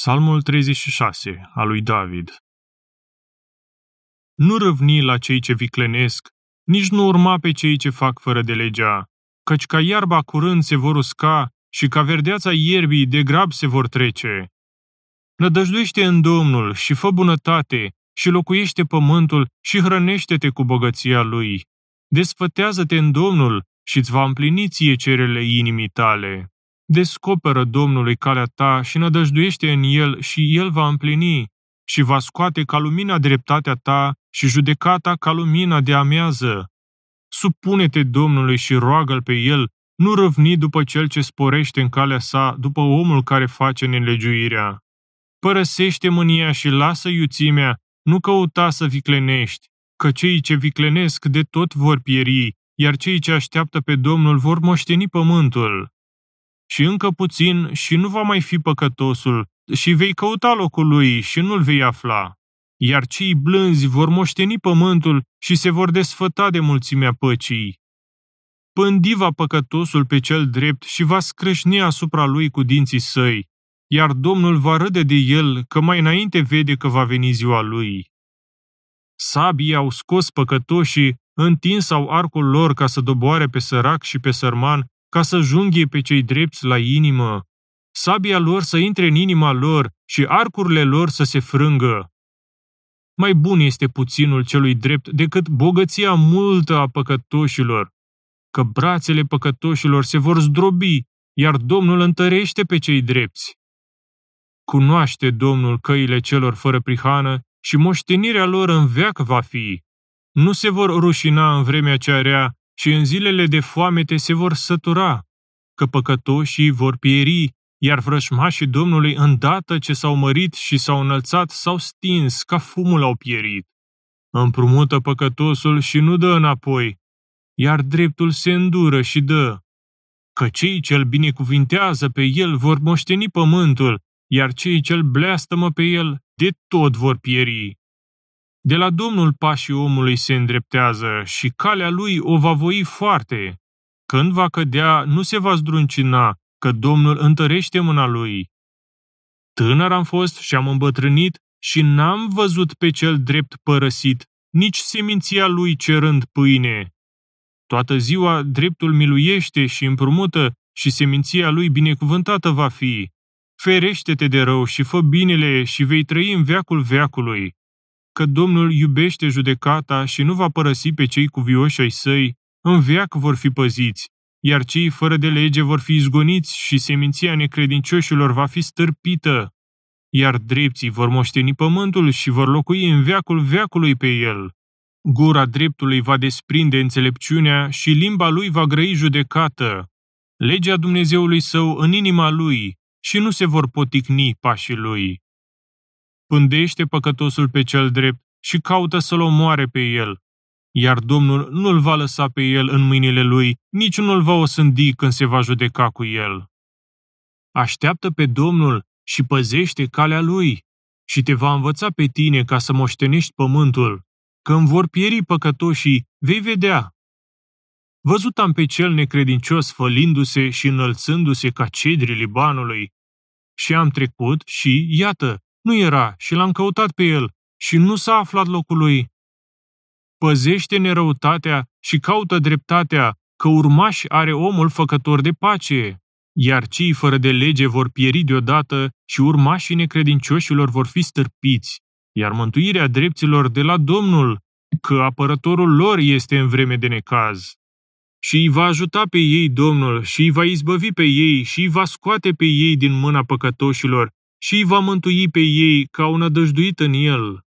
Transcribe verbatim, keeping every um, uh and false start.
Psalmul treizeci și șase, al lui David. Nu râvni la cei ce viclenesc, nici nu urma pe cei ce fac fără de legea, căci ca iarba curând se vor usca și ca verdeața ierbii de grab se vor trece. Nădăjduiește în Domnul și fă bunătate și locuiește pământul și hrănește-te cu bogăția lui. Desfătează-te în Domnul și îți va împlini ție cerele inimii tale. Descoperă Domnului calea ta și nădăjduiește în El și El va împlini și va scoate ca lumina dreptatea ta și judecata ca lumina de amiază. Supune-te Domnului și roagă-L pe El, nu râvni după cel ce sporește în calea sa, după omul care face nelegiuirea. Părăsește mânia și lasă iuțimea, nu căuta să viclenești, că cei ce viclenesc de tot vor pieri, iar cei ce așteaptă pe Domnul vor moșteni pământul. Și încă puțin și nu va mai fi păcătosul, și vei căuta locul lui și nu-l vei afla. Iar cei blânzi vor moșteni pământul și se vor desfăta de mulțimea păcii. Pândi va păcătosul pe cel drept și va scrâșni asupra lui cu dinții săi, iar Domnul va râde de el, că mai înainte vede că va veni ziua lui. Sabii au scos păcătoșii, întins au arcul lor ca să doboare pe sărac și pe sărman, ca să junghie pe cei drepți la inimă. Sabia lor să intre în inima lor și arcurile lor să se frângă. Mai bun este puținul celui drept decât bogăția multă a păcătoșilor, că brațele păcătoșilor se vor zdrobi, iar Domnul întărește pe cei drepți. Cunoaște Domnul căile celor fără prihană și moștenirea lor în veac va fi. Nu se vor rușina în vremea cea rea și în zilele de foamete se vor sătura, că păcătoșii vor pieri, iar vrășmașii Domnului îndată ce s-au mărit și s-au înălțat s-au stins, ca fumul au pierit. Împrumută păcătosul și nu dă înapoi, iar dreptul se îndură și dă. Că cei ce-l binecuvintează pe el vor moșteni pământul, iar cei ce-l bleastămă pe el de tot vor pieri. De la Domnul pașii omului se îndreptează și calea lui o va voi foarte. Când va cădea, nu se va zdruncina, că Domnul întărește mâna lui. Tânăr am fost și am îmbătrânit și n-am văzut pe cel drept părăsit, nici seminția lui cerând pâine. Toată ziua dreptul miluiește și împrumută și seminția lui binecuvântată va fi. Ferește-te de rău și fă binele și vei trăi în veacul veacului. Că Domnul iubește judecata și nu va părăsi pe cei cuvioși ai săi, în veac vor fi păziți, iar cei fără de lege vor fi izgoniți și seminția necredincioșilor va fi stârpită, iar drepții vor moșteni pământul și vor locui în veacul veacului pe el. Gura dreptului va desprinde înțelepciunea și limba lui va grăi judecată. Legea Dumnezeului său în inima lui și nu se vor poticni pașii lui. Pândește păcătosul pe cel drept și caută să-l omoare pe el, iar Domnul nu-l va lăsa pe el în mâinile lui, nici nu-l va osândi când se va judeca cu el. Așteaptă pe Domnul și păzește calea lui și te va învăța pe tine ca să moștenești pământul. Când vor pieri păcătoșii, vei vedea. Văzut am pe cel necredincios fălindu-se și înălțându-se ca cedrii Libanului. Și am trecut și, iată, nu era și l-am căutat pe el și nu s-a aflat locul lui. Păzește nerăutatea și caută dreptatea, că urmași are omul făcător de pace. Iar cei fără de lege vor pieri deodată și urmașii necredincioșilor vor fi stârpiți, iar mântuirea drepților de la Domnul, că apărătorul lor este în vreme de necaz. Și îi va ajuta pe ei Domnul și îi va izbăvi pe ei și îi va scoate pe ei din mâna păcătoșilor și îi va mântui pe ei că au nădăjduit în el.